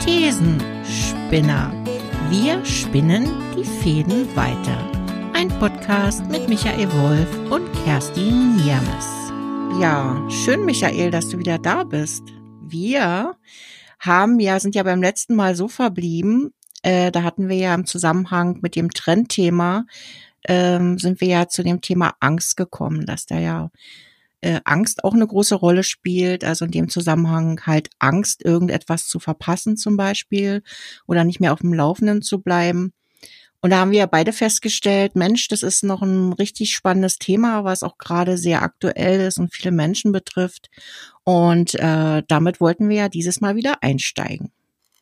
Thesenspinner. Wir spinnen die Fäden weiter. Ein Podcast mit Michael Wolf und Kerstin Niermes. Ja, schön, Michael, dass du wieder da bist. Wir sind ja beim letzten Mal so verblieben, da hatten wir ja im Zusammenhang mit dem Trendthema, sind wir ja zu dem Thema Angst gekommen, dass da ja Angst auch eine große Rolle spielt, also in dem Zusammenhang halt Angst, irgendetwas zu verpassen zum Beispiel oder nicht mehr auf dem Laufenden zu bleiben. Und da haben wir ja beide festgestellt, Mensch, das ist noch ein richtig spannendes Thema, was auch gerade sehr aktuell ist und viele Menschen betrifft. Und damit wollten wir ja dieses Mal wieder einsteigen.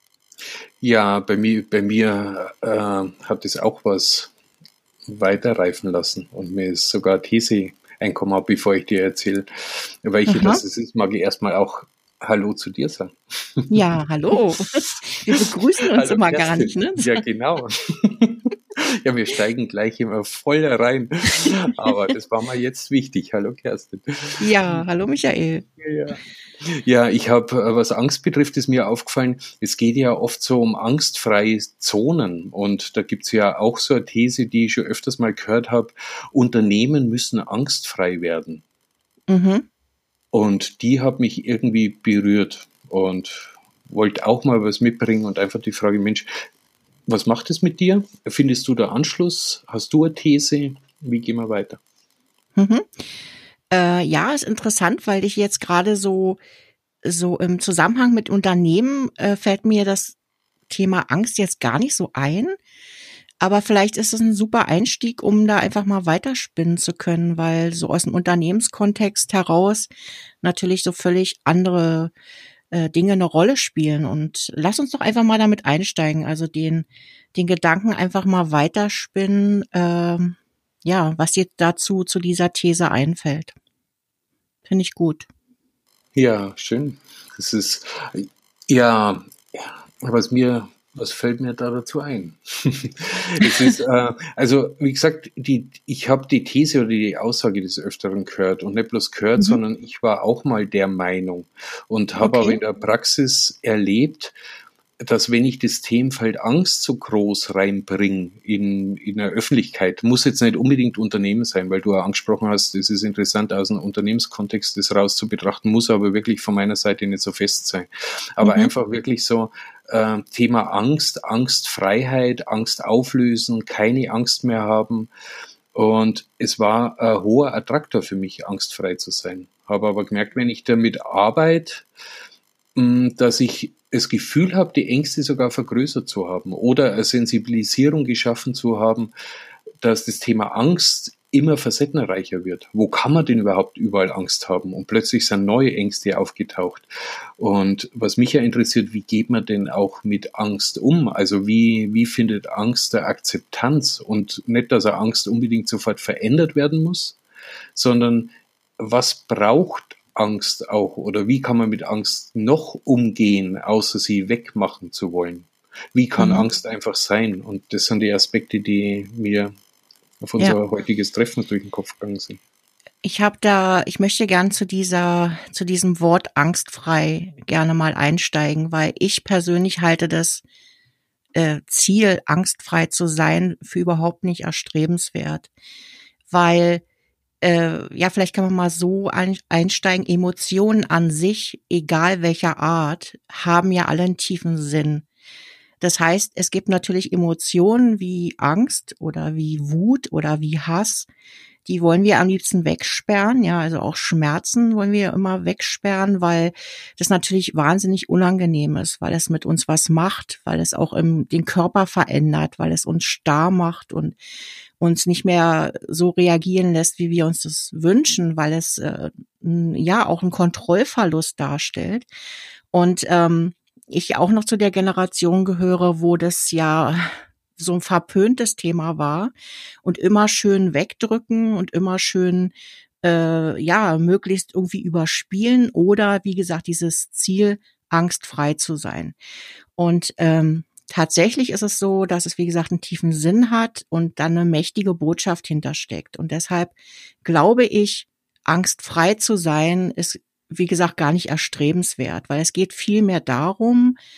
Ja, bei mir hat es auch was weiterreifen lassen und mir ist sogar These einkommen, bevor ich dir erzähle, welche das ist, mag ich erstmal auch Hallo zu dir sagen. Ja, hallo. Wir begrüßen uns hallo, immer Kerstin. Gar nicht, ne? Ja, genau. Ja, wir steigen gleich immer voll rein. Aber das war mal jetzt wichtig. Hallo Kerstin. Ja, hallo Michael. Ja, ich habe, was Angst betrifft, ist mir aufgefallen, es geht ja oft so um angstfreie Zonen. Und da gibt's ja auch so eine These, die ich schon öfters mal gehört habe, Unternehmen müssen angstfrei werden. Mhm. Und die hat mich irgendwie berührt und wollte auch mal was mitbringen und einfach die Frage, Mensch, was macht es mit dir? Findest du da Anschluss? Hast du eine These? Wie gehen wir weiter? Mhm. Ja, ist interessant, weil ich jetzt gerade so im Zusammenhang mit Unternehmen fällt mir das Thema Angst jetzt gar nicht so ein. Aber vielleicht ist es ein super Einstieg, um da einfach mal weiterspinnen zu können, weil so aus dem Unternehmenskontext heraus natürlich so völlig andere Dinge eine Rolle spielen. Und lass uns doch einfach mal damit einsteigen, also den Gedanken einfach mal weiterspinnen, was dir dazu zu dieser These einfällt. Finde ich gut. Ja, schön. Das ist, was fällt mir da dazu ein? Es ist, also wie gesagt, ich habe die These oder die Aussage des Öfteren gehört und nicht bloß gehört, sondern ich war auch mal der Meinung und habe aber in der Praxis erlebt, dass wenn ich das Themenfeld Angst so groß reinbringe in der Öffentlichkeit, muss jetzt nicht unbedingt Unternehmen sein, weil du ja angesprochen hast, es ist interessant aus einem Unternehmenskontext das raus zu betrachten, muss aber wirklich von meiner Seite nicht so fest sein. Aber einfach wirklich so Thema Angst, Angstfreiheit, Angst auflösen, keine Angst mehr haben. Und es war ein hoher Attraktor für mich, angstfrei zu sein. Habe aber gemerkt, wenn ich damit arbeite, dass ich das Gefühl habe, die Ängste sogar vergrößert zu haben oder eine Sensibilisierung geschaffen zu haben, dass das Thema Angst immer facettenreicher wird. Wo kann man denn überhaupt überall Angst haben? Und plötzlich sind neue Ängste aufgetaucht. Und was mich ja interessiert, wie geht man denn auch mit Angst um? Also wie findet Angst der Akzeptanz? Und nicht, dass eine Angst unbedingt sofort verändert werden muss, sondern was braucht Angst auch oder wie kann man mit Angst noch umgehen, außer sie wegmachen zu wollen? Wie kann Angst einfach sein? Und das sind die Aspekte, die mir auf unser heutiges Treffen durch den Kopf gegangen sind. Ich möchte gern zu diesem Wort angstfrei gerne mal einsteigen, weil ich persönlich halte das Ziel, angstfrei zu sein, für überhaupt nicht erstrebenswert. Weil vielleicht kann man mal so einsteigen, Emotionen an sich, egal welcher Art, haben ja alle einen tiefen Sinn. Das heißt, es gibt natürlich Emotionen wie Angst oder wie Wut oder wie Hass, die wollen wir am liebsten wegsperren, ja, also auch Schmerzen wollen wir immer wegsperren, weil das natürlich wahnsinnig unangenehm ist, weil es mit uns was macht, weil es auch den Körper verändert, weil es uns starr macht und uns nicht mehr so reagieren lässt, wie wir uns das wünschen, weil es auch einen Kontrollverlust darstellt. Und ich auch noch zu der Generation gehöre, wo das ja so ein verpöntes Thema war und immer schön wegdrücken und immer schön möglichst irgendwie überspielen oder wie gesagt dieses Ziel, angstfrei zu sein. Und tatsächlich ist es so, dass es, wie gesagt, einen tiefen Sinn hat und dann eine mächtige Botschaft hintersteckt. Und deshalb glaube ich, angstfrei zu sein, ist, wie gesagt, gar nicht erstrebenswert, weil es geht vielmehr darum,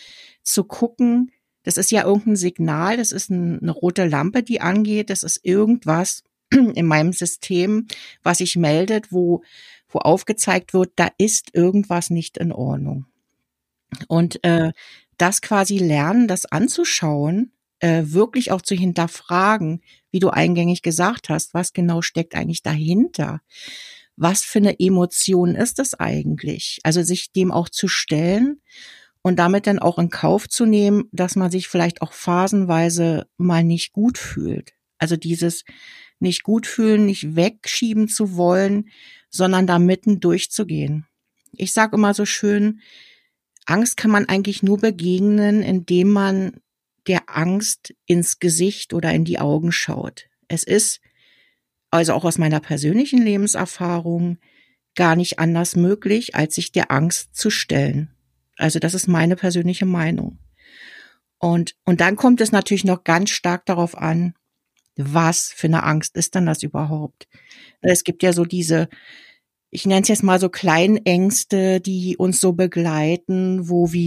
zu gucken, das ist ja irgendein Signal, das ist eine rote Lampe, die angeht, das ist irgendwas in meinem System, was sich meldet, wo aufgezeigt wird, da ist irgendwas nicht in Ordnung. Und das quasi lernen, das anzuschauen, wirklich auch zu hinterfragen, wie du eingängig gesagt hast, was genau steckt eigentlich dahinter? Was für eine Emotion ist es eigentlich? Also sich dem auch zu stellen und damit dann auch in Kauf zu nehmen, dass man sich vielleicht auch phasenweise mal nicht gut fühlt. Also dieses nicht gut fühlen, nicht wegschieben zu wollen, sondern da mitten durchzugehen. Ich sage immer so schön, Angst kann man eigentlich nur begegnen, indem man der Angst ins Gesicht oder in die Augen schaut. Es ist, also auch aus meiner persönlichen Lebenserfahrung, gar nicht anders möglich, als sich der Angst zu stellen. Also das ist meine persönliche Meinung. Und dann kommt es natürlich noch ganz stark darauf an, was für eine Angst ist denn das überhaupt? Es gibt ja so diese, ich nenne es jetzt mal so Kleinängste, die uns so begleiten,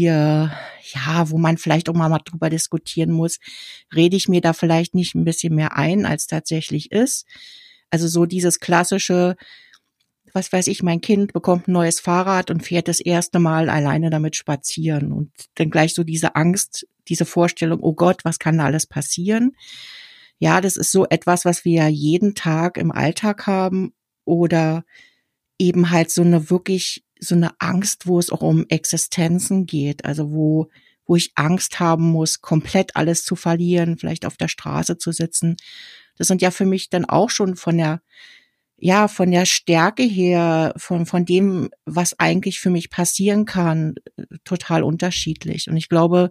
wo man vielleicht auch mal drüber diskutieren muss, rede ich mir da vielleicht nicht ein bisschen mehr ein, als tatsächlich ist? Also so dieses klassische, was weiß ich, mein Kind bekommt ein neues Fahrrad und fährt das erste Mal alleine damit spazieren und dann gleich so diese Angst, diese Vorstellung, oh Gott, was kann da alles passieren? Ja, das ist so etwas, was wir ja jeden Tag im Alltag haben oder eben halt so eine Angst, wo es auch um Existenzen geht, also wo ich Angst haben muss, komplett alles zu verlieren, vielleicht auf der Straße zu sitzen. Das sind ja für mich dann auch schon von der Stärke her, von dem, was eigentlich für mich passieren kann, total unterschiedlich. Und ich glaube,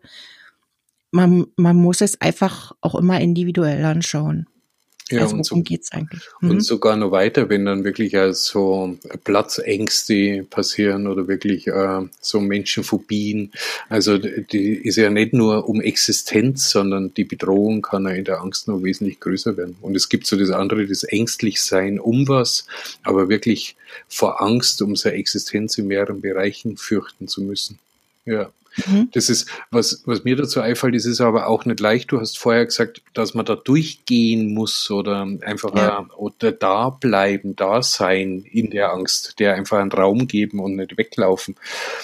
man muss es einfach auch immer individuell anschauen. Ja, Also worum geht's eigentlich? Und sogar noch weiter, wenn dann wirklich so Platzängste passieren oder wirklich so Menschenphobien. Also die ist ja nicht nur um Existenz, sondern die Bedrohung kann ja in der Angst noch wesentlich größer werden. Und es gibt so das andere, das Ängstlichsein um was, aber wirklich vor Angst um seine Existenz in mehreren Bereichen fürchten zu müssen. Ja. Das ist, was mir dazu einfällt, das ist aber auch nicht leicht. Du hast vorher gesagt, dass man da durchgehen muss oder einfach oder da bleiben, da sein in der Angst, der einfach einen Raum geben und nicht weglaufen.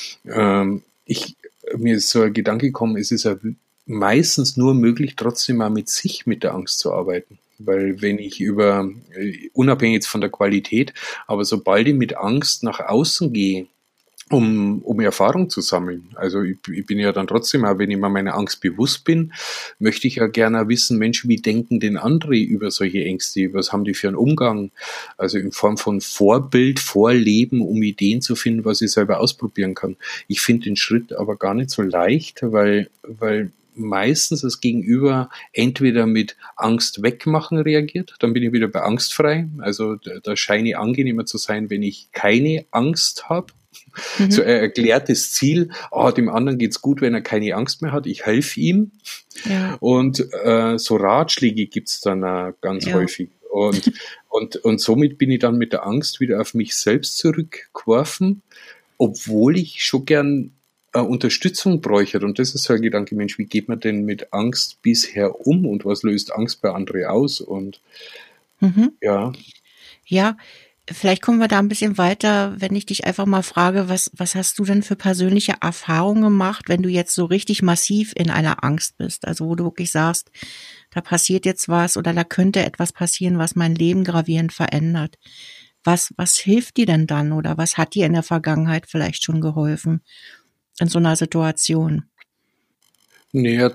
Mir ist so ein Gedanke gekommen, es ist ja meistens nur möglich, trotzdem mal mit der Angst zu arbeiten. Weil wenn ich unabhängig jetzt von der Qualität, aber sobald ich mit Angst nach außen gehe, um Erfahrung zu sammeln. Also ich bin ja dann trotzdem, auch wenn ich mir meiner Angst bewusst bin, möchte ich ja gerne wissen, Mensch, wie denken denn andere über solche Ängste? Was haben die für einen Umgang? Also in Form von Vorbild, Vorleben, um Ideen zu finden, was ich selber ausprobieren kann. Ich finde den Schritt aber gar nicht so leicht, weil meistens das Gegenüber entweder mit Angst wegmachen reagiert, dann bin ich wieder bei angstfrei. Also da scheine ich angenehmer zu sein, wenn ich keine Angst habe. So ein erklärtes Ziel, dem anderen geht's gut, wenn er keine Angst mehr hat, ich helfe ihm. Ja. Und so Ratschläge gibt's dann ganz häufig. Und somit bin ich dann mit der Angst wieder auf mich selbst zurückgeworfen, obwohl ich schon gern Unterstützung bräuchte. Und das ist so ein Gedanke, Mensch, wie geht man denn mit Angst bisher um und was löst Angst bei anderen aus? Und ja, vielleicht kommen wir da ein bisschen weiter, wenn ich dich einfach mal frage, was hast du denn für persönliche Erfahrungen gemacht, wenn du jetzt so richtig massiv in einer Angst bist? Also wo du wirklich sagst, da passiert jetzt was oder da könnte etwas passieren, was mein Leben gravierend verändert. Was hilft dir denn dann oder was hat dir in der Vergangenheit vielleicht schon geholfen in so einer Situation? Naja,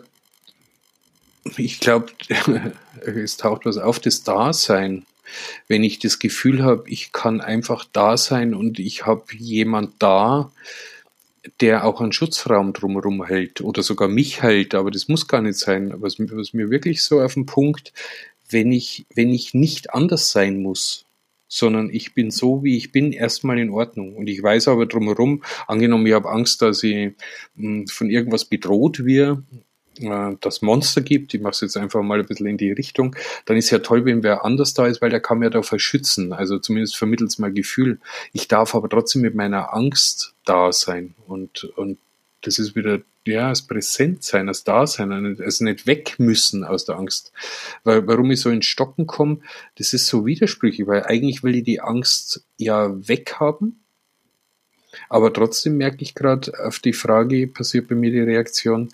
ich glaube, es taucht was auf, das Dasein. Wenn ich das Gefühl habe, ich kann einfach da sein und ich habe jemand da, der auch einen Schutzraum drumherum hält oder sogar mich hält, aber das muss gar nicht sein. Was mir wirklich so auf den Punkt, wenn ich nicht anders sein muss, sondern ich bin so, wie ich bin, erstmal in Ordnung. Und ich weiß aber drumherum, angenommen, ich habe Angst, dass ich von irgendwas bedroht werde, das Monster gibt, ich mache es jetzt einfach mal ein bisschen in die Richtung, dann ist ja toll, wenn wer anders da ist, weil der kann mir davor schützen, also zumindest vermittelt mein Gefühl. Ich darf aber trotzdem mit meiner Angst da sein und Das ist wieder, ja, das Präsentsein, das Dasein, also nicht weg müssen aus der Angst. Weil, warum ich so ins Stocken komme, das ist so widersprüchlich, weil eigentlich will ich die Angst ja weghaben, aber trotzdem merke ich gerade, auf die Frage passiert bei mir die Reaktion,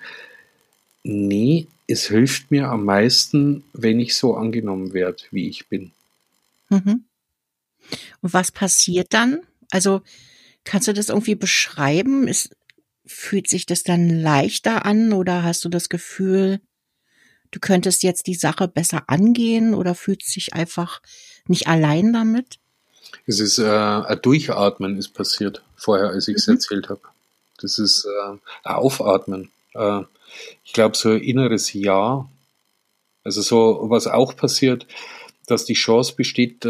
nee, es hilft mir am meisten, wenn ich so angenommen werde, wie ich bin. Mhm. Und was passiert dann? Also kannst du das irgendwie beschreiben? Fühlt sich das dann leichter an oder hast du das Gefühl, du könntest jetzt die Sache besser angehen oder fühlst dich einfach nicht allein damit? Es ist ein Durchatmen ist passiert vorher, als ich es Mhm. erzählt habe. Das ist ein Aufatmen. Ich glaube, so ein inneres Ja. Also so, was auch passiert, dass die Chance besteht,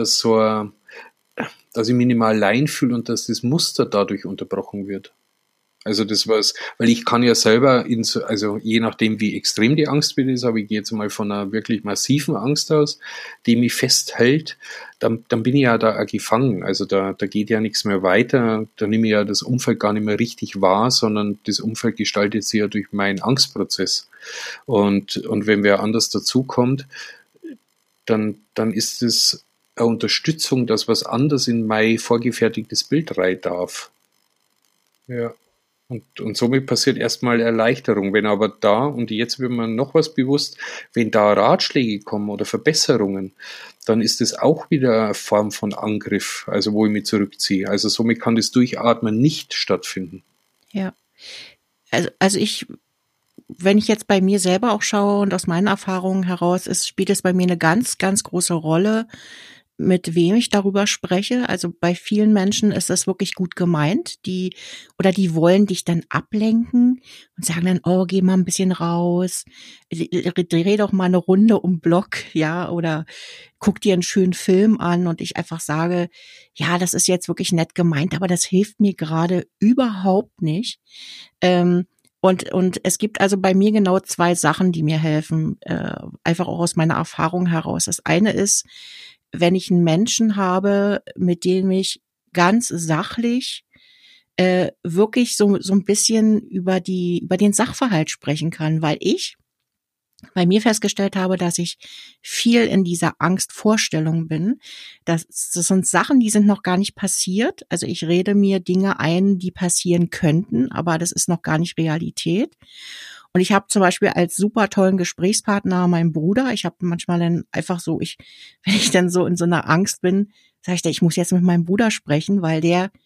dass ich mich nicht mehr allein fühle und dass das Muster dadurch unterbrochen wird. Also das war's, weil ich kann ja selber also je nachdem wie extrem die Angst wieder ist, aber ich gehe jetzt mal von einer wirklich massiven Angst aus, die mich festhält, dann bin ich ja da auch gefangen. Also da geht ja nichts mehr weiter, da nehme ich ja das Umfeld gar nicht mehr richtig wahr, sondern das Umfeld gestaltet sich ja durch meinen Angstprozess. Und wenn wer anders dazukommt, dann ist es eine Unterstützung, dass was anders in mein vorgefertigtes Bild rein darf. Ja. Und somit passiert erstmal Erleichterung. Wenn aber da, und jetzt wird mir noch was bewusst, wenn da Ratschläge kommen oder Verbesserungen, dann ist es auch wieder eine Form von Angriff, also wo ich mich zurückziehe. Also somit kann das Durchatmen nicht stattfinden. Ja. Also wenn ich jetzt bei mir selber auch schaue und aus meinen Erfahrungen heraus spielt es bei mir eine ganz, ganz große Rolle, mit wem ich darüber spreche. Also bei vielen Menschen ist das wirklich gut gemeint, die wollen dich dann ablenken und sagen dann, oh, geh mal ein bisschen raus, dreh doch mal eine Runde um Block, ja, oder guck dir einen schönen Film an und ich einfach sage, ja, das ist jetzt wirklich nett gemeint, aber das hilft mir gerade überhaupt nicht. Ähm, und es gibt also bei mir genau zwei Sachen, die mir helfen, einfach auch aus meiner Erfahrung heraus. Das eine ist, wenn ich einen Menschen habe, mit dem ich ganz sachlich wirklich so ein bisschen über den Sachverhalt sprechen kann, weil ich bei mir festgestellt habe, dass ich viel in dieser Angstvorstellung bin. Das sind Sachen, die sind noch gar nicht passiert. Also ich rede mir Dinge ein, die passieren könnten, aber das ist noch gar nicht Realität. Und ich habe zum Beispiel als super tollen Gesprächspartner meinen Bruder. Ich habe manchmal dann einfach so, wenn ich dann so in so einer Angst bin, sage ich, ich muss jetzt mit meinem Bruder sprechen, weil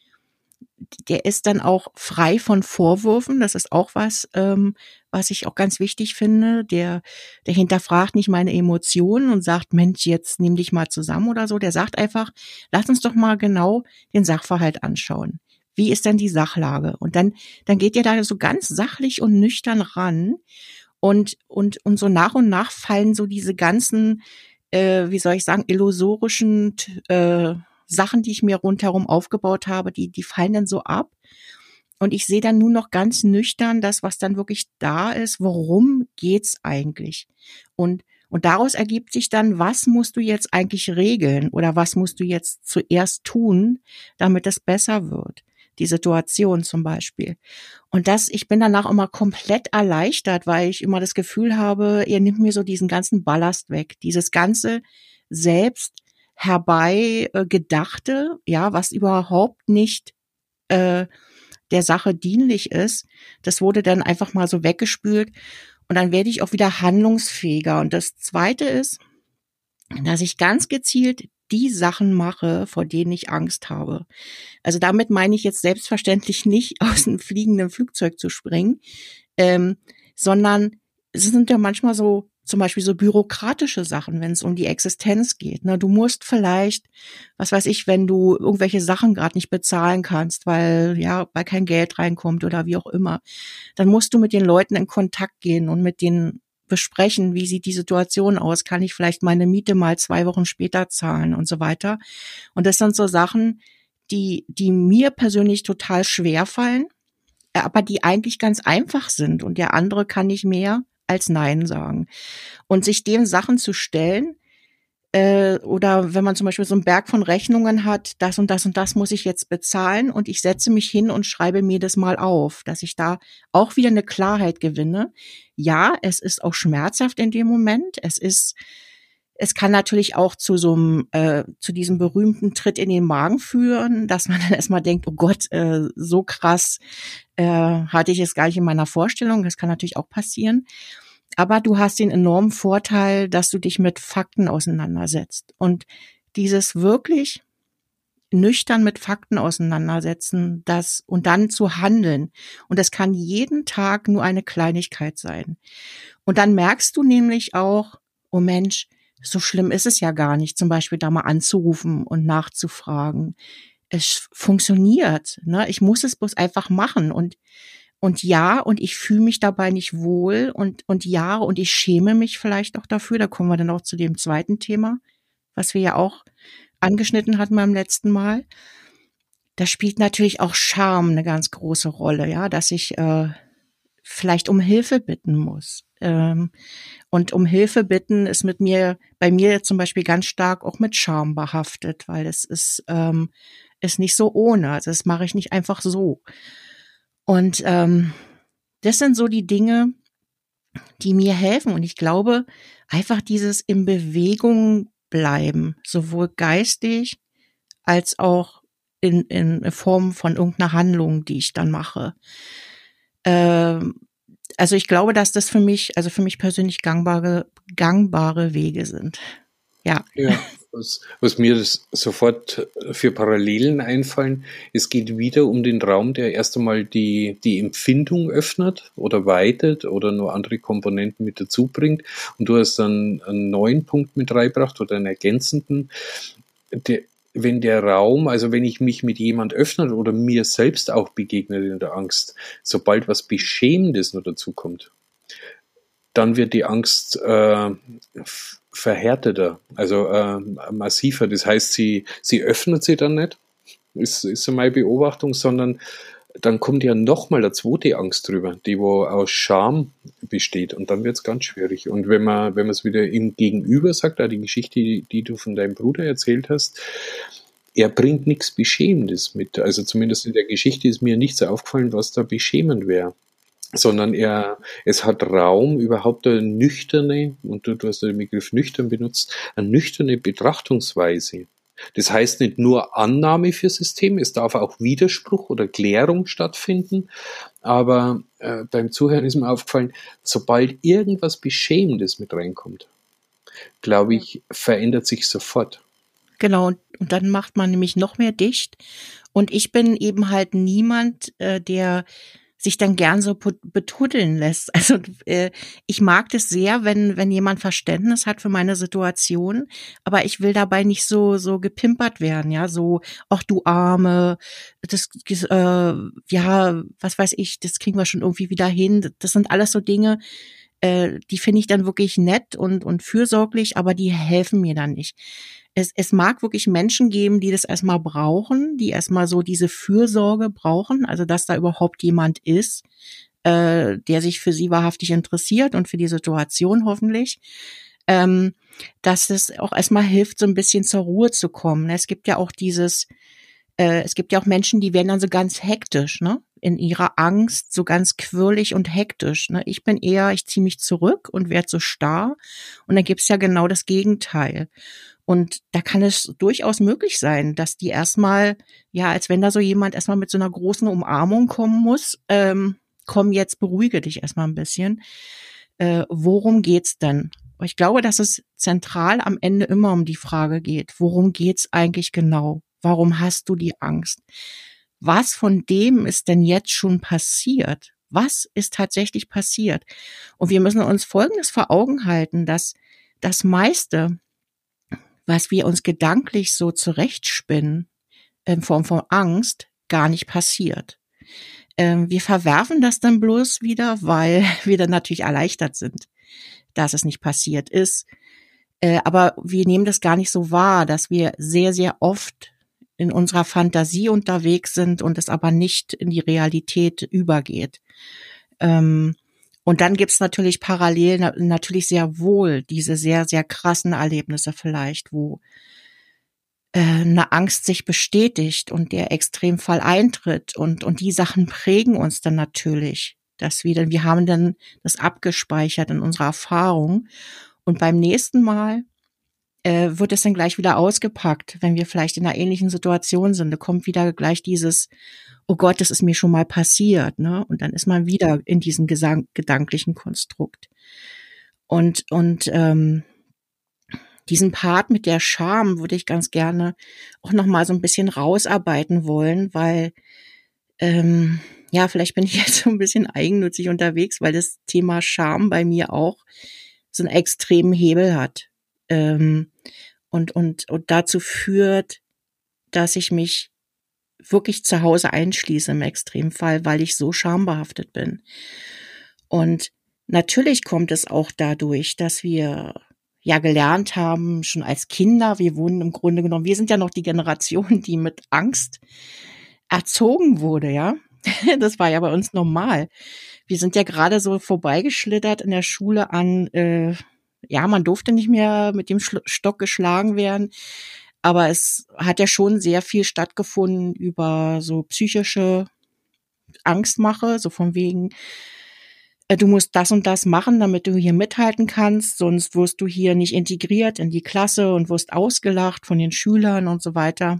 der ist dann auch frei von Vorwürfen. Das ist auch was ich auch ganz wichtig finde. Der hinterfragt nicht meine Emotionen und sagt, Mensch, jetzt nimm dich mal zusammen oder so. Der sagt einfach, lass uns doch mal genau den Sachverhalt anschauen. Wie ist denn die Sachlage? Und dann geht ihr da so ganz sachlich und nüchtern ran und so nach und nach fallen so diese ganzen, wie soll ich sagen, illusorischen Sachen, die ich mir rundherum aufgebaut habe, die fallen dann so ab. Und ich sehe dann nur noch ganz nüchtern das, was dann wirklich da ist. Worum geht's eigentlich? Und daraus ergibt sich dann, was musst du jetzt eigentlich regeln oder was musst du jetzt zuerst tun, damit es besser wird? Die Situation zum Beispiel. Und ich bin danach immer komplett erleichtert, weil ich immer das Gefühl habe, ihr nimmt mir so diesen ganzen Ballast weg. Dieses ganze selbst herbei gedachte, ja, was überhaupt nicht der Sache dienlich ist, das wurde dann einfach mal so weggespült und dann werde ich auch wieder handlungsfähiger. Und das Zweite ist, dass ich ganz gezielt die Sachen mache, vor denen ich Angst habe. Also damit meine ich jetzt selbstverständlich nicht, aus einem fliegenden Flugzeug zu springen, sondern es sind ja manchmal so zum Beispiel so bürokratische Sachen, wenn es um die Existenz geht. Ne? Du musst vielleicht, was weiß ich, wenn du irgendwelche Sachen gerade nicht bezahlen kannst, weil kein Geld reinkommt oder wie auch immer, dann musst du mit den Leuten in Kontakt gehen und mit denen besprechen, wie sieht die Situation aus, kann ich vielleicht meine Miete mal 2 Wochen später zahlen und so weiter. Und das sind so Sachen, die mir persönlich total schwer fallen, aber die eigentlich ganz einfach sind und der andere kann nicht mehr als Nein sagen. Und sich den Sachen zu stellen, Oder wenn man zum Beispiel so einen Berg von Rechnungen hat, das und das und das muss ich jetzt bezahlen und ich setze mich hin und schreibe mir das mal auf, dass ich da auch wieder eine Klarheit gewinne. Ja, es ist auch schmerzhaft in dem Moment. Es kann natürlich auch zu diesem berühmten Tritt in den Magen führen, dass man dann erstmal denkt, oh Gott, so krass hatte ich es gar nicht in meiner Vorstellung. Das kann natürlich auch passieren. Aber du hast den enormen Vorteil, dass du dich mit Fakten auseinandersetzt. Und dieses wirklich nüchtern mit Fakten auseinandersetzen, und dann zu handeln. Und das kann jeden Tag nur eine Kleinigkeit sein. Und dann merkst du nämlich auch, oh Mensch, so schlimm ist es ja gar nicht, zum Beispiel da mal anzurufen und nachzufragen. Es funktioniert, ne? Ich muss es bloß einfach machen und ja, und ich fühle mich dabei nicht wohl und ja, und ich schäme mich vielleicht auch dafür. Da kommen wir dann auch zu dem zweiten Thema, was wir ja auch angeschnitten hatten beim letzten Mal. Da spielt natürlich auch Scham eine ganz große Rolle, ja, dass ich vielleicht um Hilfe bitten muss. Und um Hilfe bitten ist bei mir zum Beispiel ganz stark auch mit Scham behaftet, weil es ist nicht so ohne. Also das mache ich nicht einfach so. Und das sind so die Dinge, die mir helfen. Und ich glaube, einfach dieses in Bewegung bleiben, sowohl geistig als auch in Form von irgendeiner Handlung, die ich dann mache. Also ich glaube, dass das für mich persönlich gangbare Wege sind. Ja. Ja, was mir das sofort für Parallelen einfallen, es geht wieder um den Raum, der erst einmal die Empfindung öffnet oder weitet oder nur andere Komponenten mit dazu bringt. Und du hast dann einen neuen Punkt mit reingebracht oder einen ergänzenden. Wenn der Raum, also wenn ich mich mit jemand öffne oder mir selbst auch begegnet in der Angst, sobald was Beschämendes noch dazu kommt, dann wird die Angst verhärteter, also massiver. Das heißt, sie öffnet sich dann nicht, ist so meine Beobachtung, sondern dann kommt ja nochmal eine zweite Angst drüber, die wo aus Scham besteht, und dann wird es ganz schwierig. Und wenn man es wieder im Gegenüber sagt, die Geschichte, die du von deinem Bruder erzählt hast, er bringt nichts Beschämendes mit. Also zumindest in der Geschichte ist mir nichts aufgefallen, was da beschämend wäre. Sondern es hat Raum, überhaupt eine nüchterne, und du hast den Begriff nüchtern benutzt, eine nüchterne Betrachtungsweise. Das heißt nicht nur Annahme für System, es darf auch Widerspruch oder Klärung stattfinden, aber beim Zuhören ist mir aufgefallen, sobald irgendwas Beschämendes mit reinkommt, glaube ich, verändert sich sofort. Genau, und dann macht man nämlich noch mehr dicht. Und ich bin eben halt niemand, der sich dann gern so betuddeln lässt. Also ich mag das sehr, wenn jemand Verständnis hat für meine Situation, aber ich will dabei nicht so gepimpert werden, ja, so, ach du Arme, ja, was weiß ich, das kriegen wir schon irgendwie wieder hin. Das sind alles so Dinge, die finde ich dann wirklich nett und fürsorglich, aber die helfen mir dann nicht. Es mag wirklich Menschen geben, die das erstmal brauchen, die erstmal so diese Fürsorge brauchen, also dass da überhaupt jemand ist, der sich für sie wahrhaftig interessiert und für die Situation hoffentlich, dass es auch erstmal hilft, so ein bisschen zur Ruhe zu kommen. Es gibt ja auch Menschen, die werden dann so ganz hektisch, ne? In ihrer Angst, so ganz quirlig und hektisch. Ne? Ich ziehe mich zurück und werde so starr. Und dann gibt's ja genau das Gegenteil. Und da kann es durchaus möglich sein, dass die erstmal, ja, als wenn da so jemand erstmal mit so einer großen Umarmung kommen muss, komm jetzt, beruhige dich erstmal ein bisschen. Worum geht's denn? Ich glaube, dass es zentral am Ende immer um die Frage geht, worum geht's eigentlich genau? Warum hast du die Angst? Was von dem ist denn jetzt schon passiert? Was ist tatsächlich passiert? Und wir müssen uns Folgendes vor Augen halten, dass das meiste, was wir uns gedanklich so zurechtspinnen, in Form von Angst, gar nicht passiert. Wir verwerfen das dann bloß wieder, weil wir dann natürlich erleichtert sind, dass es nicht passiert ist. Aber wir nehmen das gar nicht so wahr, dass wir sehr, sehr oft in unserer Fantasie unterwegs sind und es aber nicht in die Realität übergeht. Und dann gibt's natürlich parallel natürlich sehr wohl diese sehr, sehr krassen Erlebnisse vielleicht, wo eine Angst sich bestätigt und der Extremfall eintritt und die Sachen prägen uns dann natürlich, dass wir haben dann das abgespeichert in unserer Erfahrung und beim nächsten Mal wird es dann gleich wieder ausgepackt, wenn wir vielleicht in einer ähnlichen Situation sind. Da kommt wieder gleich dieses, oh Gott, das ist mir schon mal passiert, ne? Und dann ist man wieder in diesem gedanklichen Konstrukt. Und diesen Part mit der Scham würde ich ganz gerne auch noch mal so ein bisschen rausarbeiten wollen, weil ja, vielleicht bin ich jetzt so ein bisschen eigennützig unterwegs, weil das Thema Scham bei mir auch so einen extremen Hebel hat. Und dazu führt, dass ich mich wirklich zu Hause einschließe im Extremfall, weil ich so schambehaftet bin. Und natürlich kommt es auch dadurch, dass wir ja gelernt haben, schon als Kinder, wir wurden im Grunde genommen, wir sind ja noch die Generation, die mit Angst erzogen wurde, ja. Das war ja bei uns normal. Wir sind ja gerade so vorbeigeschlittert in der Schule an, ja, man durfte nicht mehr mit dem Stock geschlagen werden, aber es hat ja schon sehr viel stattgefunden über so psychische Angstmache, so von wegen, du musst das und das machen, damit du hier mithalten kannst, sonst wirst du hier nicht integriert in die Klasse und wirst ausgelacht von den Schülern und so weiter.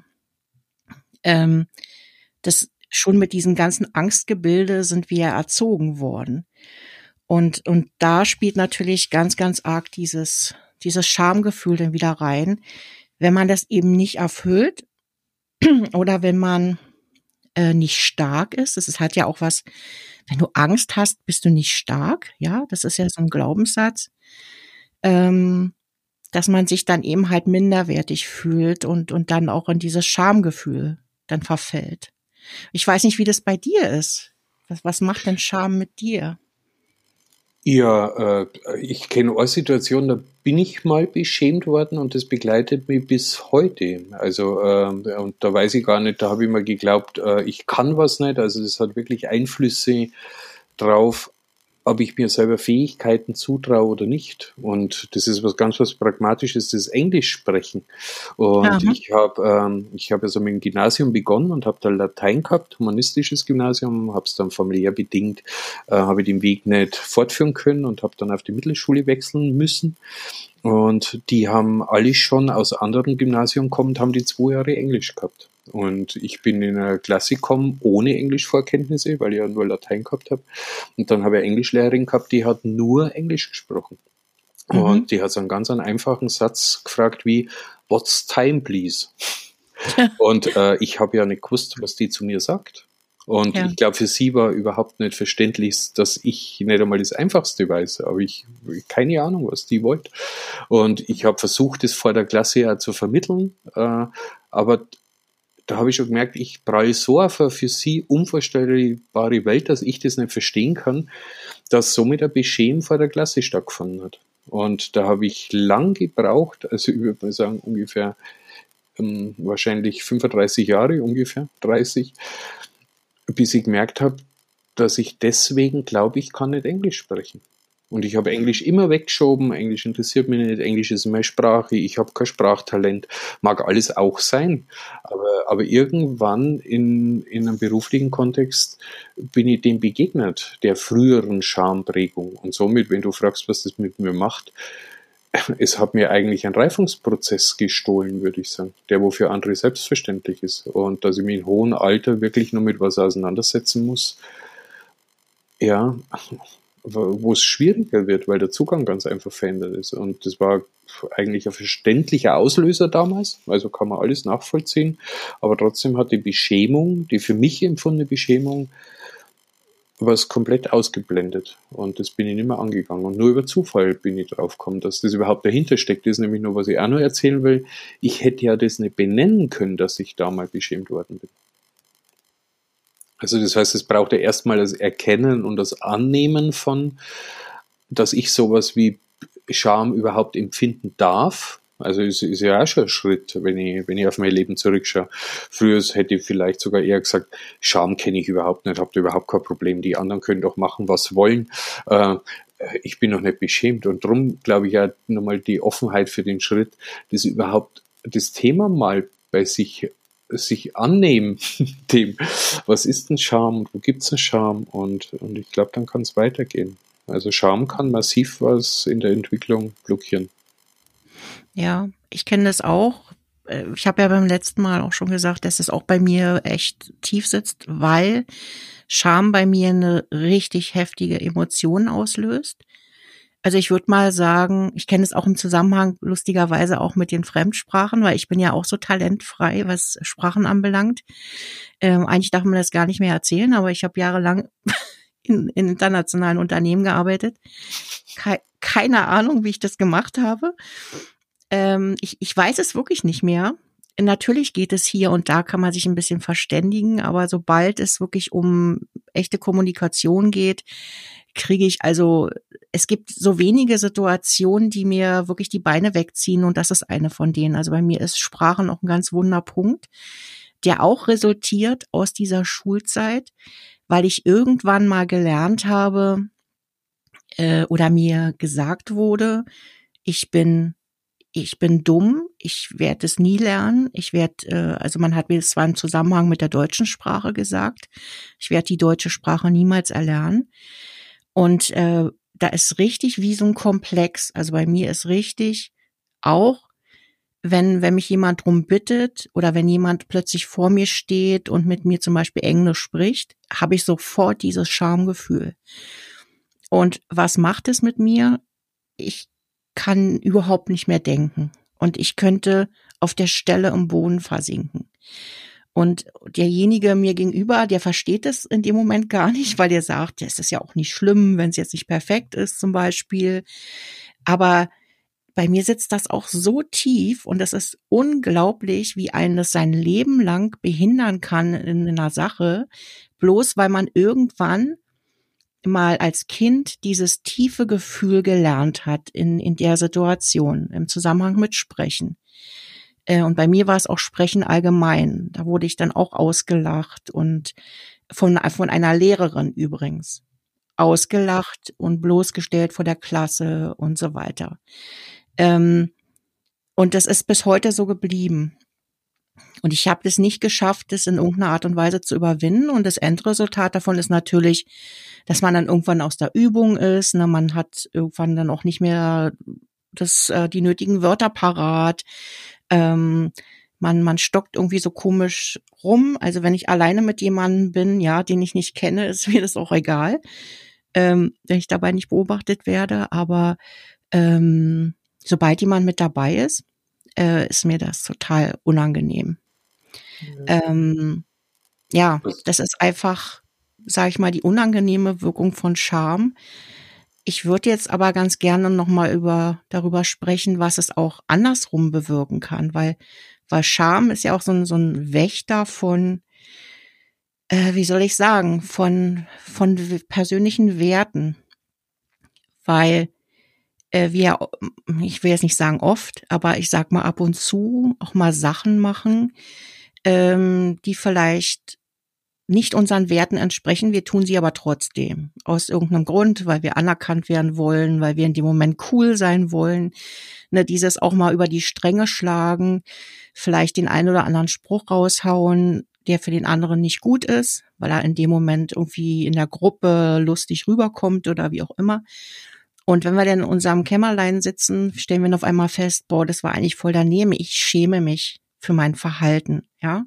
Das schon mit diesem ganzen Angstgebilde sind wir erzogen worden. Und da spielt natürlich ganz, ganz arg dieses Schamgefühl dann wieder rein, wenn man das eben nicht erfüllt oder wenn man nicht stark ist. Das hat ja auch was, wenn du Angst hast, bist du nicht stark. Ja, das ist ja so ein Glaubenssatz, dass man sich dann eben halt minderwertig fühlt und dann auch in dieses Schamgefühl dann verfällt. Ich weiß nicht, wie das bei dir ist. Was macht denn Scham mit dir? Ja, ich kenne eine Situation, da bin ich mal beschämt worden und das begleitet mich bis heute. Also, und da weiß ich gar nicht, da habe ich mal geglaubt, ich kann was nicht. Also, das hat wirklich Einflüsse drauf, ob ich mir selber Fähigkeiten zutraue oder nicht. Und das ist was Pragmatisches, das Englisch sprechen. Und Aha. ich habe also mit dem Gymnasium begonnen und habe da Latein gehabt, humanistisches Gymnasium, habe es dann familiär bedingt, habe ich den Weg nicht fortführen können und habe dann auf die Mittelschule wechseln müssen. Und die haben alle schon aus anderen Gymnasien kommend, haben die 2 Jahre Englisch gehabt. Und ich bin in eine Klasse gekommen ohne Englischvorkenntnisse, weil ich ja nur Latein gehabt habe. Und dann habe ich eine Englischlehrerin gehabt, die hat nur Englisch gesprochen. Mhm. Und die hat so einen ganz einfachen Satz gefragt wie, "What's time, please?" Und ich habe ja nicht gewusst, was die zu mir sagt. Und Ja. ich glaube, für sie war überhaupt nicht verständlich, dass ich nicht einmal das Einfachste weiß. Aber ich keine Ahnung, was die wollte. Und ich habe versucht, das vor der Klasse ja zu vermitteln. Aber da habe ich schon gemerkt, ich pralle so auf eine für sie unvorstellbare Welt, dass ich das nicht verstehen kann, dass somit ein Beschämen vor der Klasse stattgefunden hat. Und da habe ich lang gebraucht, also ich würde mal sagen ungefähr wahrscheinlich 35 Jahre, ungefähr 30, bis ich gemerkt habe, dass ich deswegen glaube, ich kann nicht Englisch sprechen. Und ich habe Englisch immer weggeschoben, Englisch interessiert mich nicht, Englisch ist meine Sprache, ich habe kein Sprachtalent, mag alles auch sein. Aber irgendwann in einem beruflichen Kontext bin ich dem begegnet, der früheren Schamprägung. Und somit, wenn du fragst, was das mit mir macht, es hat mir eigentlich einen Reifungsprozess gestohlen, würde ich sagen, der wofür andere selbstverständlich ist. Und dass ich mich in hohem Alter wirklich nur mit was auseinandersetzen muss, ja, wo es schwieriger wird, weil der Zugang ganz einfach verändert ist. Und das war eigentlich ein verständlicher Auslöser damals, also kann man alles nachvollziehen, aber trotzdem hat die Beschämung, die für mich empfundene Beschämung, was komplett ausgeblendet. Und das bin ich nicht mehr angegangen. Und nur über Zufall bin ich drauf gekommen, dass das überhaupt dahinter steckt. Das ist nämlich nur, was ich auch noch erzählen will. Ich hätte ja das nicht benennen können, dass ich da mal beschämt worden bin. Also das heißt, es braucht ja erstmal das Erkennen und das Annehmen von, dass ich sowas wie Scham überhaupt empfinden darf. Also ist ja auch schon ein Schritt, wenn ich auf mein Leben zurückschaue. Früher hätte ich vielleicht sogar eher gesagt, Scham kenne ich überhaupt nicht, habe da überhaupt kein Problem. Die anderen können doch machen, was sie wollen. Ich bin noch nicht beschämt. Und darum glaube ich ja nochmal die Offenheit für den Schritt, das überhaupt das Thema mal bei sich annehmen, dem, was ist denn Scham, wo gibt's eine Scham und ich glaube, dann kann es weitergehen. Also Scham kann massiv was in der Entwicklung blockieren. Ja, ich kenne das auch. Ich habe ja beim letzten Mal auch schon gesagt, dass es auch bei mir echt tief sitzt, weil Scham bei mir eine richtig heftige Emotion auslöst. Also ich würde mal sagen, ich kenne es auch im Zusammenhang lustigerweise auch mit den Fremdsprachen, weil ich bin ja auch so talentfrei, was Sprachen anbelangt. Eigentlich darf man das gar nicht mehr erzählen, aber ich habe jahrelang in internationalen Unternehmen gearbeitet. Keine Ahnung, wie ich das gemacht habe. Ich weiß es wirklich nicht mehr. Natürlich geht es hier und da, kann man sich ein bisschen verständigen, aber sobald es wirklich um echte Kommunikation geht, es gibt so wenige Situationen, die mir wirklich die Beine wegziehen und das ist eine von denen. Also bei mir ist Sprache noch ein ganz Wunderpunkt, der auch resultiert aus dieser Schulzeit, weil ich irgendwann mal gelernt habe oder mir gesagt wurde, ich bin dumm, ich werde es nie lernen, also man hat mir das zwar im Zusammenhang mit der deutschen Sprache gesagt, ich werde die deutsche Sprache niemals erlernen. Und da ist richtig wie so ein Komplex. Also bei mir ist richtig auch, wenn mich jemand drum bittet oder wenn jemand plötzlich vor mir steht und mit mir zum Beispiel Englisch spricht, habe ich sofort dieses Schamgefühl. Und was macht es mit mir? Ich kann überhaupt nicht mehr denken. Und ich könnte auf der Stelle im Boden versinken. Und derjenige mir gegenüber, der versteht es in dem Moment gar nicht, weil der sagt, ja, es ist ja auch nicht schlimm, wenn es jetzt nicht perfekt ist zum Beispiel. Aber bei mir sitzt das auch so tief und es ist unglaublich, wie einen das sein Leben lang behindern kann in einer Sache, bloß weil man irgendwann mal als Kind dieses tiefe Gefühl gelernt hat in der Situation, im Zusammenhang mit Sprechen. Und bei mir war es auch Sprechen allgemein. Da wurde ich dann auch ausgelacht und von einer Lehrerin übrigens. Ausgelacht und bloßgestellt vor der Klasse und so weiter. Und das ist bis heute so geblieben. Und ich habe es nicht geschafft, das in irgendeiner Art und Weise zu überwinden. Und das Endresultat davon ist natürlich, dass man dann irgendwann aus der Übung ist. Ne? Man hat irgendwann dann auch nicht mehr die nötigen Wörter parat. Man stockt irgendwie so komisch rum. Also wenn ich alleine mit jemandem bin, ja, den ich nicht kenne, ist mir das auch egal, wenn ich dabei nicht beobachtet werde. Aber sobald jemand mit dabei ist mir das total unangenehm. Ja, das ist einfach, sage ich mal, die unangenehme Wirkung von Scham. Ich würde jetzt aber ganz gerne nochmal darüber sprechen, was es auch andersrum bewirken kann, weil Scham ist ja auch so ein Wächter von, wie soll ich sagen, von persönlichen Werten, weil wir, ich will jetzt nicht sagen oft, aber ich sag mal ab und zu auch mal Sachen machen, die vielleicht nicht unseren Werten entsprechen. Wir tun sie aber trotzdem. Aus irgendeinem Grund, weil wir anerkannt werden wollen, weil wir in dem Moment cool sein wollen. Ne, dieses auch mal über die Stränge schlagen, vielleicht den einen oder anderen Spruch raushauen, der für den anderen nicht gut ist, weil er in dem Moment irgendwie in der Gruppe lustig rüberkommt oder wie auch immer. Und wenn wir dann in unserem Kämmerlein sitzen, stellen wir dann auf einmal fest, boah, das war eigentlich voll daneben. Ich schäme mich für mein Verhalten, ja.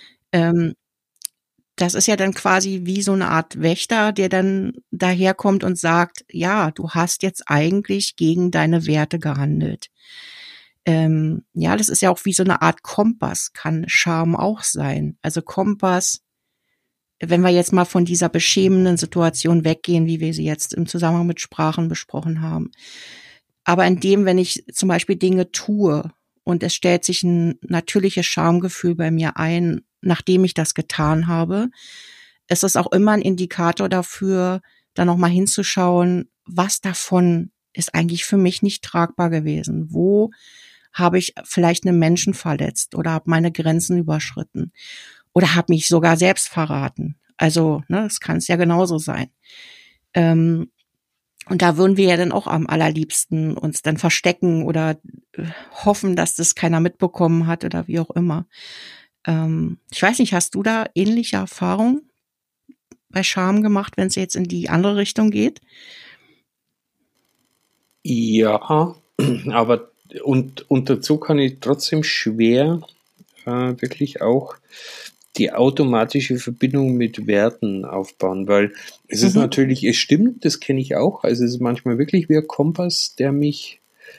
Das ist ja dann quasi wie so eine Art Wächter, der dann daherkommt und sagt, ja, du hast jetzt eigentlich gegen deine Werte gehandelt. Ja, das ist ja auch wie so eine Art Kompass, kann Scham auch sein. Also Kompass, wenn wir jetzt mal von dieser beschämenden Situation weggehen, wie wir sie jetzt im Zusammenhang mit Sprachen besprochen haben. Aber wenn ich zum Beispiel Dinge tue und es stellt sich ein natürliches Schamgefühl bei mir ein, nachdem ich das getan habe, ist es auch immer ein Indikator dafür, da nochmal hinzuschauen, was davon ist eigentlich für mich nicht tragbar gewesen. Wo habe ich vielleicht einen Menschen verletzt oder habe meine Grenzen überschritten oder habe mich sogar selbst verraten. Also, ne, das kann es ja genauso sein. Ähm, und da würden wir ja dann auch am allerliebsten uns dann verstecken oder hoffen, dass das keiner mitbekommen hat oder wie auch immer. Ich weiß nicht, hast du da ähnliche Erfahrungen bei Scham gemacht, wenn es jetzt in die andere Richtung geht? Ja, aber und dazu kann ich trotzdem schwer wirklich auch die automatische Verbindung mit Werten aufbauen, weil es ist Mhm. natürlich, es stimmt, das kenne ich auch, also es ist manchmal wirklich wie ein Kompass, der mich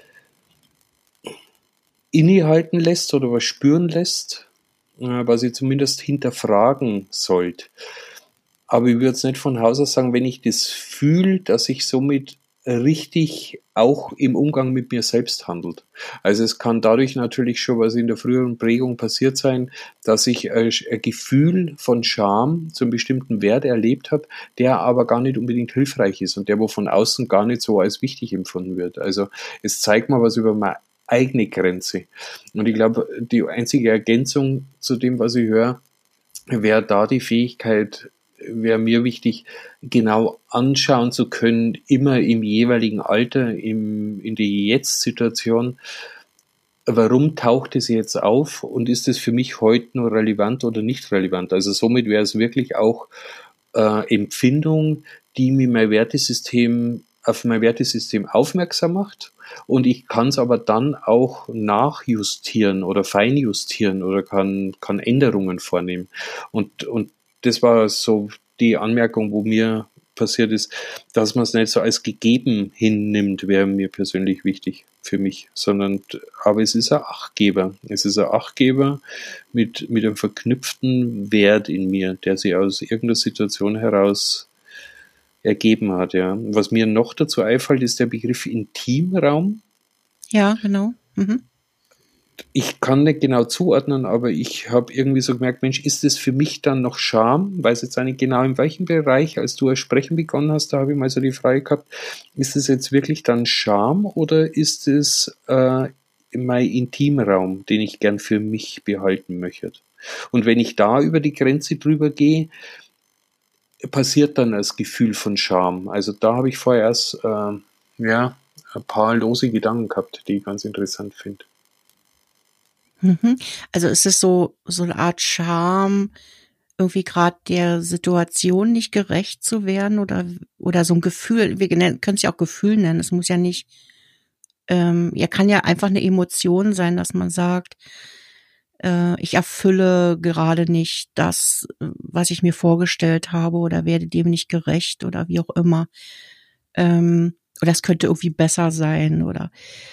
innehalten lässt oder was spüren lässt, was ich zumindest hinterfragen sollte. Aber ich würde jetzt nicht von Haus aus sagen, wenn ich das fühle, dass ich somit richtig auch im Umgang mit mir selbst handelt. Also es kann dadurch natürlich schon, was in der früheren Prägung passiert sein, dass ich ein Gefühl von Scham zu einem bestimmten Wert erlebt habe, der aber gar nicht unbedingt hilfreich ist und der wo von außen gar nicht so als wichtig empfunden wird. Also es zeigt mir was über meine eigene Grenze. Und ich glaube, die einzige Ergänzung zu dem, was ich höre, wäre da die Fähigkeit, wäre mir wichtig, genau anschauen zu können, immer im jeweiligen Alter, in der Jetzt-Situation, warum taucht es jetzt auf und ist es für mich heute nur relevant oder nicht relevant? Also somit wäre es wirklich auch Empfindung, die mir mein Wertesystem auf mein Wertesystem aufmerksam macht und ich kann es aber dann auch nachjustieren oder feinjustieren oder kann Änderungen vornehmen. Und das war so die Anmerkung, wo mir passiert ist, dass man es nicht so als gegeben hinnimmt, wäre mir persönlich wichtig für mich, sondern aber es ist ein Achtgeber. Es ist ein Achtgeber mit einem verknüpften Wert in mir, der sich aus irgendeiner Situation heraus ergeben hat. Ja. Was mir noch dazu einfällt, ist der Begriff Intimraum. Ja, genau. Mhm. Ich kann nicht genau zuordnen, aber ich habe irgendwie so gemerkt, Mensch, ist es für mich dann noch Scham? Weiß jetzt nicht genau in welchem Bereich, als du das Sprechen begonnen hast, da habe ich mal so die Frage gehabt, ist es jetzt wirklich dann Scham oder ist es mein Intimraum, den ich gern für mich behalten möchte? Und wenn ich da über die Grenze drüber gehe, passiert dann das Gefühl von Scham. Also da habe ich vorher erst ja, ein paar lose Gedanken gehabt, die ich ganz interessant finde. Mhm. Also ist es so eine Art Scham, irgendwie gerade der Situation nicht gerecht zu werden oder so ein Gefühl, wir können es ja auch Gefühl nennen, es muss ja nicht, ja, kann ja einfach eine Emotion sein, dass man sagt, ich erfülle gerade nicht das, was ich mir vorgestellt habe oder werde dem nicht gerecht oder wie auch immer. Oder es könnte irgendwie besser sein oder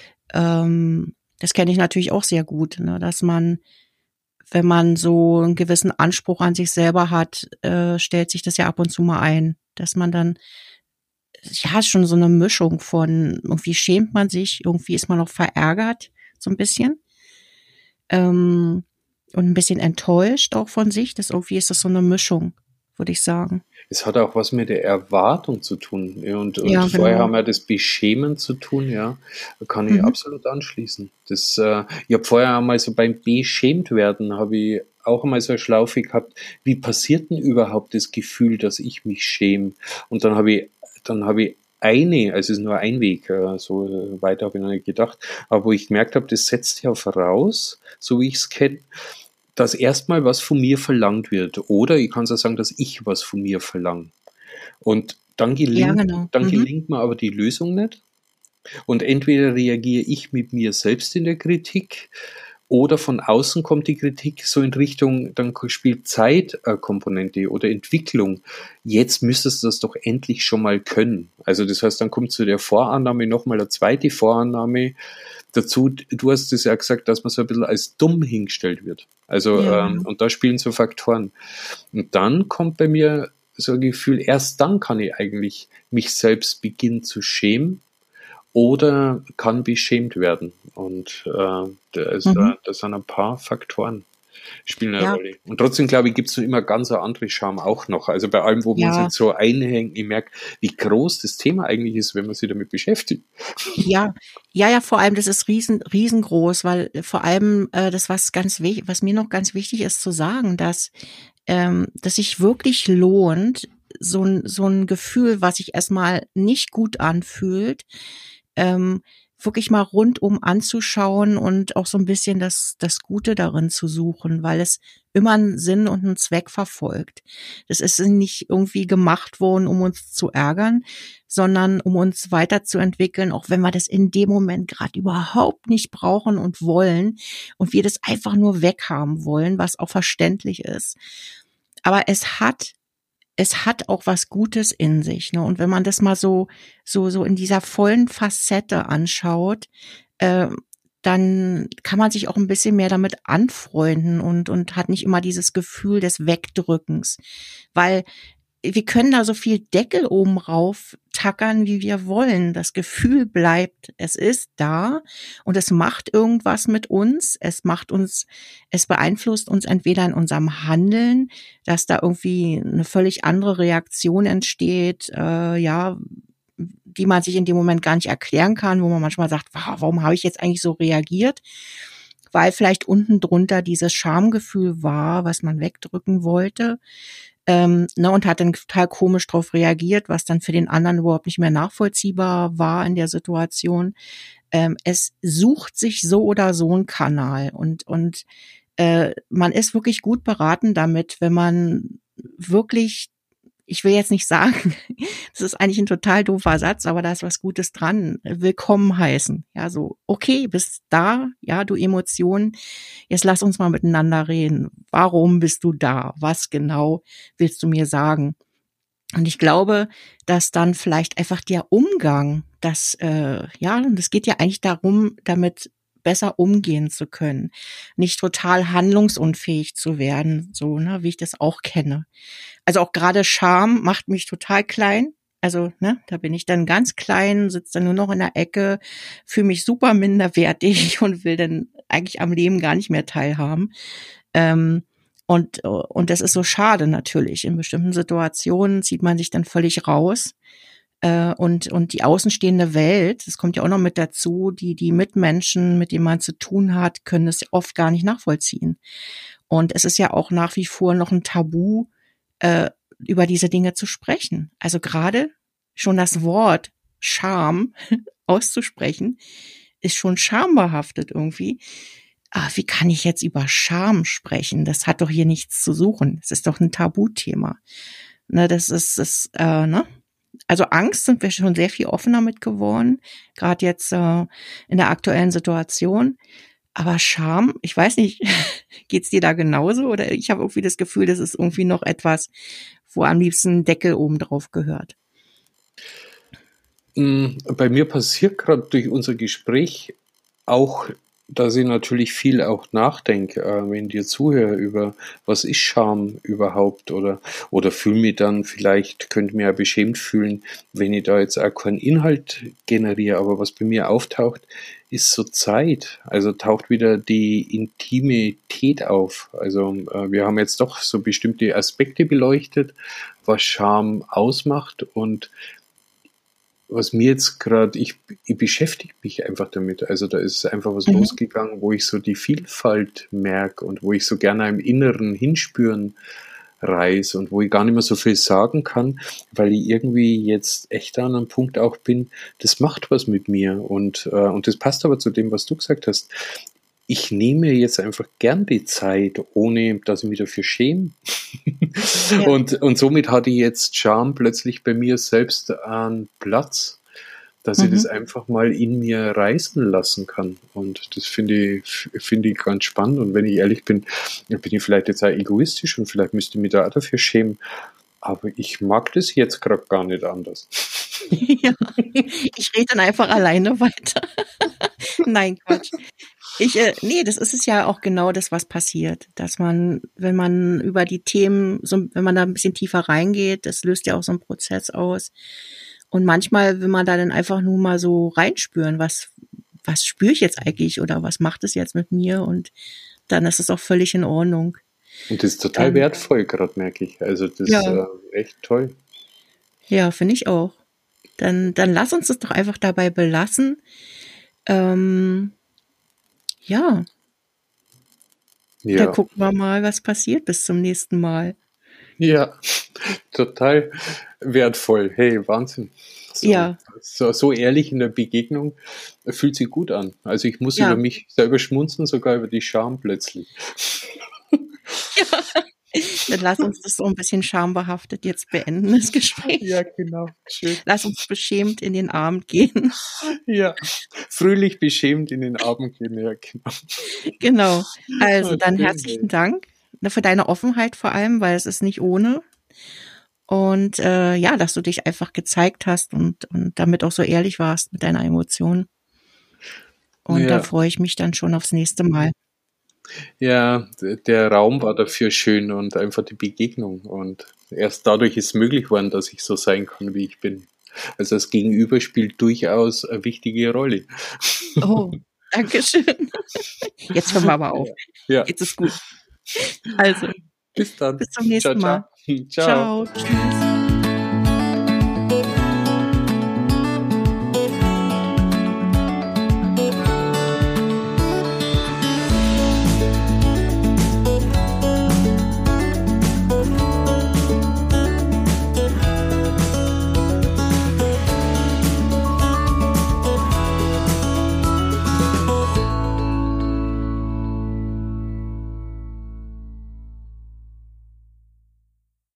das kenne ich natürlich auch sehr gut, ne, dass man, wenn man so einen gewissen Anspruch an sich selber hat, stellt sich das ja ab und zu mal ein, dass man dann, ja, ist schon so eine Mischung von irgendwie schämt man sich, irgendwie ist man auch verärgert, so ein bisschen, ähm, und ein bisschen enttäuscht auch von sich. Das irgendwie ist das so eine Mischung, würde ich sagen. Es hat auch was mit der Erwartung zu tun. Ja, und Ja, vorher genau. haben wir das Beschämen zu tun, ja. Da kann ich Mhm. absolut anschließen. Ich habe vorher einmal so beim Beschämt werden, habe ich auch einmal so eine Schlaufe gehabt, wie passiert denn überhaupt das Gefühl, dass ich mich schäme? Und dann habe ich eine, also es ist nur ein Weg, so weiter habe ich noch nicht gedacht, aber wo ich gemerkt habe, das setzt ja voraus, so wie ich es kenne, dass erstmal was von mir verlangt wird. Oder ich kann es auch sagen, dass ich was von mir verlange. Und dann Ja, gelingt, genau. dann Mhm. gelingt mir aber die Lösung nicht. Und entweder reagiere ich mit mir selbst in der Kritik oder von außen kommt die Kritik so in Richtung, dann spielt Zeit eine Komponente oder Entwicklung. Jetzt müsstest du das doch endlich schon mal können. Also das heißt, dann kommt zu der Vorannahme nochmal eine zweite Vorannahme dazu. Du hast es ja gesagt, dass man so ein bisschen als dumm hingestellt wird. Also, Ja, genau. und da spielen so Faktoren. Und dann kommt bei mir so ein Gefühl, erst dann kann ich eigentlich mich selbst beginnen zu schämen oder kann beschämt werden. Und Mhm. das sind ein paar Faktoren. spielen eine Ja, Rolle. Und trotzdem, glaube ich, gibt es so immer ganz eine andere Charme auch noch. Also bei allem, wo wir uns ja, jetzt so einhängen, ich merke, wie groß das Thema eigentlich ist, wenn man sich damit beschäftigt. ja, ja, vor allem, das ist riesengroß, weil vor allem das, was mir noch ganz wichtig ist zu sagen, dass sich wirklich lohnt, so ein Gefühl, was sich erstmal nicht gut anfühlt, ähm, wirklich mal rundum anzuschauen und auch so ein bisschen das Gute darin zu suchen, weil es immer einen Sinn und einen Zweck verfolgt. Das ist nicht irgendwie gemacht worden, um uns zu ärgern, sondern um uns weiterzuentwickeln, auch wenn wir das in dem Moment gerade überhaupt nicht brauchen und wollen und wir das einfach nur weghaben wollen, was auch verständlich ist. Aber es hat auch was Gutes in sich, ne? Und wenn man das mal so in dieser vollen Facette anschaut, äh, dann kann man sich auch ein bisschen mehr damit anfreunden und hat nicht immer dieses Gefühl des Wegdrückens. Weil wir können da so viel Deckel oben rauf tackern, wie wir wollen. Das Gefühl bleibt, es ist da und es macht irgendwas mit uns. Es beeinflusst uns entweder in unserem Handeln, dass da irgendwie eine völlig andere Reaktion entsteht, ja, die man sich in dem Moment gar nicht erklären kann, wo man manchmal sagt, wow, warum habe ich jetzt eigentlich so reagiert? Weil vielleicht unten drunter dieses Schamgefühl war, was man wegdrücken wollte, ne, und hat dann total komisch drauf reagiert, was dann für den anderen überhaupt nicht mehr nachvollziehbar war in der Situation. Es sucht sich so oder so einen Kanal und man ist wirklich gut beraten damit, wenn man wirklich, ich will jetzt nicht sagen, das ist eigentlich ein total doofer Satz, aber da ist was Gutes dran, willkommen heißen. Ja, so, okay, bist da, ja, du Emotion, jetzt lass uns mal miteinander reden. Warum bist du da? Was genau willst du mir sagen? Und ich glaube, dass dann vielleicht einfach der Umgang, ja, und es geht ja eigentlich darum, damit besser umgehen zu können, nicht total handlungsunfähig zu werden, so, ne, wie ich das auch kenne. Also auch gerade Scham macht mich total klein. Also, ne, da bin ich dann ganz klein, sitze dann nur noch in der Ecke, fühle mich super minderwertig und will dann eigentlich am Leben gar nicht mehr teilhaben. Ähm, und das ist so schade natürlich. In bestimmten Situationen zieht man sich dann völlig raus. Und die außenstehende Welt, das kommt ja auch noch mit dazu, die Mitmenschen, mit denen man zu tun hat, können es oft gar nicht nachvollziehen. Und es ist ja auch nach wie vor noch ein Tabu, über diese Dinge zu sprechen. Also gerade schon das Wort Scham auszusprechen, ist schon schambehaftet irgendwie. Wie kann ich jetzt über Scham sprechen? Das hat doch hier nichts zu suchen. Es ist doch ein Tabuthema. Ne, ne? Also Angst sind wir schon sehr viel offener mit geworden, gerade jetzt in der aktuellen Situation. Aber Scham, ich weiß nicht, geht's dir da genauso? Oder ich habe irgendwie das Gefühl, das ist irgendwie noch etwas, wo am liebsten ein Deckel oben drauf gehört. Bei mir passiert gerade durch unser Gespräch auch, dass ich natürlich viel auch nachdenke, wenn ich dir zuhöre über, was ist Scham überhaupt, oder fühle mich dann vielleicht, könnte mir ja beschämt fühlen, wenn ich da jetzt auch keinen Inhalt generiere, aber was bei mir auftaucht, ist so Zeit. Also taucht wieder die Intimität auf. Also wir haben jetzt doch so bestimmte Aspekte beleuchtet, was Scham ausmacht, und was mir jetzt gerade, ich beschäftige mich einfach damit. Also da ist einfach was Mhm. losgegangen, wo ich so die Vielfalt merke und wo ich so gerne im Inneren hinspüren reise und wo ich gar nicht mehr so viel sagen kann, weil ich irgendwie jetzt echt an einem Punkt auch bin, das macht was mit mir, und das passt aber zu dem, was du gesagt hast. Ich nehme jetzt einfach gern die Zeit, ohne dass ich mich dafür schäme. Ja. Und somit hatte ich jetzt Scham plötzlich bei mir selbst einen Platz, dass ich das Mhm. einfach mal in mir reißen lassen kann. Und das finde ich ganz spannend. Und wenn ich ehrlich bin, bin ich vielleicht jetzt auch egoistisch und vielleicht müsste ich mich da auch dafür schämen. Aber ich mag das jetzt gerade gar nicht anders. Ja. Ich rede dann einfach alleine weiter. Nein, Quatsch. Nee, das ist es ja auch genau das, was passiert. Dass man, wenn man über die Themen, wenn man da ein bisschen tiefer reingeht, das löst ja auch so einen Prozess aus. Und manchmal will man da dann einfach nur mal so reinspüren, was spüre ich jetzt eigentlich oder was macht es jetzt mit mir? Und dann ist es auch völlig in Ordnung. Und das ist total wertvoll, gerade merke ich. Also das ist echt toll. Ja, finde ich auch. Dann lass uns das doch einfach dabei belassen. Ja. Da gucken wir mal, was passiert bis zum nächsten Mal. Ja, total wertvoll. Hey, Wahnsinn. So ehrlich in der Begegnung fühlt sich gut an. Also ich muss über mich selber schmunzeln, sogar über die Scham plötzlich. Ja. Dann lass uns das so ein bisschen schambehaftet jetzt beenden, das Gespräch. Ja, genau. Schön. Lass uns beschämt in den Abend gehen. Ja, fröhlich beschämt in den Abend gehen, ja, genau. Genau. Also dann herzlichen Dank für deine Offenheit vor allem, weil es ist nicht ohne. Und dass du dich einfach gezeigt hast und damit auch so ehrlich warst mit deiner Emotion. Und da freue ich mich dann schon aufs nächste Mal. Ja, der Raum war dafür schön und einfach die Begegnung. Und erst dadurch ist möglich geworden, dass ich so sein kann, wie ich bin. Also das Gegenüber spielt durchaus eine wichtige Rolle. Oh, danke schön. Jetzt hören wir aber auf. Ja. Jetzt ist gut. Also, bis dann. Bis zum nächsten Mal. Ciao. Ciao. Tschüss.